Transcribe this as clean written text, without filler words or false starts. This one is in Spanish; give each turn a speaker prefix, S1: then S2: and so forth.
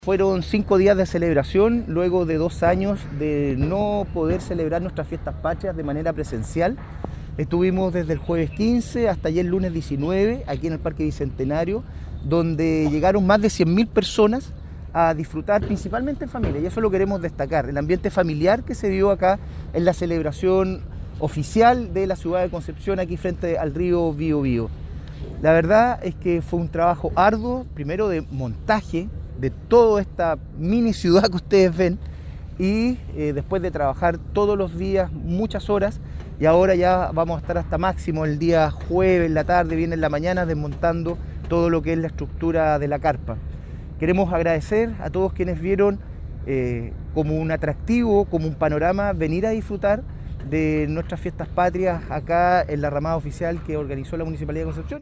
S1: Fueron 5 días de celebración, luego de 2 años de no poder celebrar nuestras fiestas patrias de manera presencial. Estuvimos desde el jueves 15 hasta ayer lunes 19, aquí en el Parque Bicentenario, donde llegaron más de 100.000 personas a disfrutar principalmente en familia, y eso lo queremos destacar, el ambiente familiar que se dio acá en la celebración oficial de la ciudad de Concepción, aquí frente al río Biobío. La verdad es que fue un trabajo arduo, primero de montaje de toda esta mini ciudad que ustedes ven, y después de trabajar todos los días muchas horas, y ahora ya vamos a estar hasta máximo el día jueves en la tarde, viene en la mañana, desmontando todo lo que es la estructura de la carpa. Queremos agradecer a todos quienes vieron como un atractivo, como un panorama, venir a disfrutar de nuestras fiestas patrias acá en la ramada oficial que organizó la Municipalidad de Concepción.